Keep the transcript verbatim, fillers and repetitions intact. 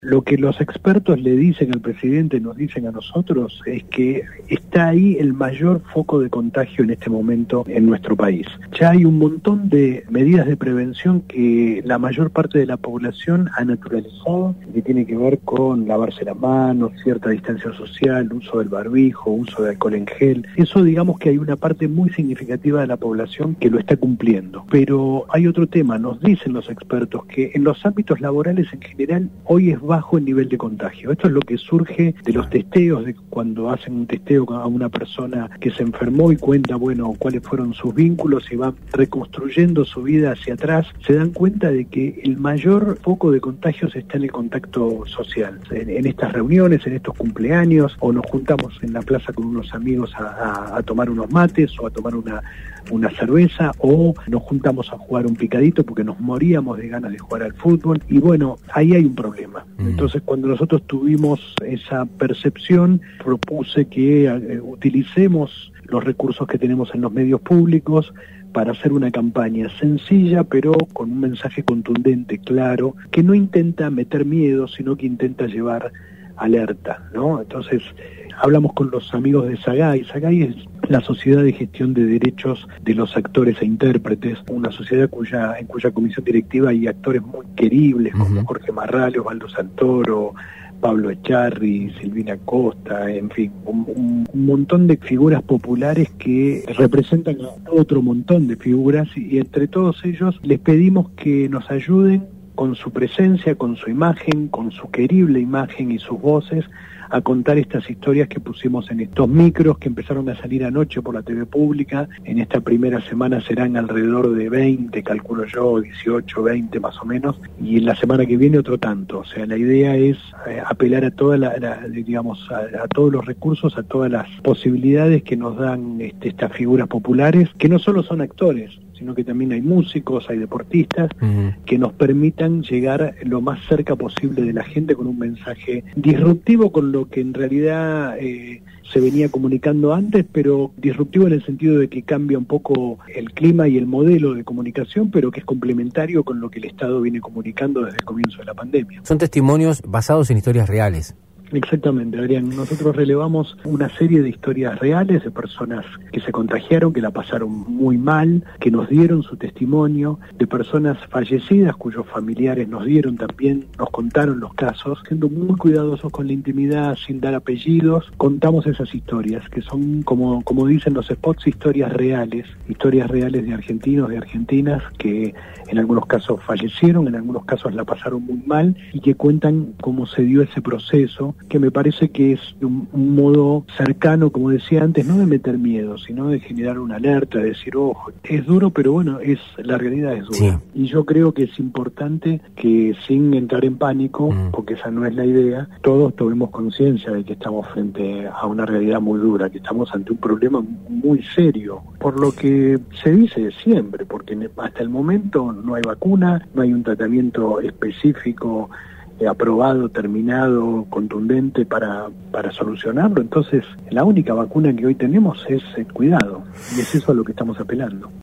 Lo que los expertos le dicen al presidente, nos dicen a nosotros, es que está ahí el mayor foco de contagio en este momento en nuestro país. Ya hay un montón de medidas de prevención que la mayor parte de la población ha naturalizado, que tiene que ver con lavarse las manos, cierta distancia social, uso del barbijo, uso de alcohol en gel. Eso, digamos que hay una parte muy significativa de la población que lo está cumpliendo. Pero hay otro tema, nos dicen los expertos que en los ámbitos laborales en general hoy es bajo el nivel de contagio. Esto es lo que surge de los testeos, de cuando hacen un testeo a una persona que se enfermó y cuenta, bueno, cuáles fueron sus vínculos y va reconstruyendo su vida hacia atrás, se dan cuenta de que el mayor foco de contagios está en el contacto social. En, en estas reuniones, en estos cumpleaños, o nos juntamos en la plaza con unos amigos a, a, a tomar unos mates o a tomar una, una cerveza, o nos juntamos a jugar un picadito porque nos moríamos de ganas de jugar al fútbol. Y bueno, ahí hay un problema. Entonces, cuando nosotros tuvimos esa percepción, propuse que eh, utilicemos los recursos que tenemos en los medios públicos para hacer una campaña sencilla, pero con un mensaje contundente, claro, que no intenta meter miedo, sino que intenta llevar alerta, ¿no? Entonces, hablamos con los amigos de SAGAI. SAGAI es la Sociedad de Gestión de Derechos de los Actores e Intérpretes, una sociedad cuya en cuya comisión directiva hay actores muy queribles, como uh-huh. Jorge Marrale, Osvaldo Santoro, Pablo Echarri, Silvina Costa, en fin, un, un, un montón de figuras populares que representan a otro montón de figuras, y, y entre todos ellos les pedimos que nos ayuden con su presencia, con su imagen, con su querible imagen y sus voces, a contar estas historias que pusimos en estos micros que empezaron a salir anoche por la T V pública. En esta primera semana serán alrededor de veinte, calculo yo, dieciocho, veinte más o menos, y en la semana que viene otro tanto. O sea, la idea es eh, apelar a toda la, la digamos, a, a todos los recursos, a todas las posibilidades que nos dan este, estas figuras populares, que no solo son actores, sino que también hay músicos, hay deportistas, uh-huh. que nos permitan llegar lo más cerca posible de la gente con un mensaje disruptivo con lo que en realidad eh, se venía comunicando antes, pero disruptivo en el sentido de que cambia un poco el clima y el modelo de comunicación, pero que es complementario con lo que el Estado viene comunicando desde el comienzo de la pandemia. Son testimonios basados en historias reales. Exactamente, Adrián. Nosotros relevamos una serie de historias reales de personas que se contagiaron, que la pasaron muy mal, que nos dieron su testimonio, de personas fallecidas cuyos familiares nos dieron también, nos contaron los casos, siendo muy cuidadosos con la intimidad, sin dar apellidos. Contamos esas historias, que son, como, como dicen los spots, historias reales, historias reales de argentinos, de argentinas, que en algunos casos fallecieron, en algunos casos la pasaron muy mal, y que cuentan cómo se dio ese proceso, que me parece que es un, un modo cercano, como decía antes, no de meter miedo, sino de generar una alerta, de decir, ojo, es duro, pero bueno, es la realidad es dura. Sí. Y yo creo que es importante que, sin entrar en pánico, mm. porque esa no es la idea, todos tomemos conciencia de que estamos frente a una realidad muy dura, que estamos ante un problema muy serio, por lo que se dice siempre, porque hasta el momento no hay vacuna, no hay un tratamiento específico aprobado, terminado, contundente para, para solucionarlo. Entonces, la única vacuna que hoy tenemos es el cuidado, y es eso a lo que estamos apelando.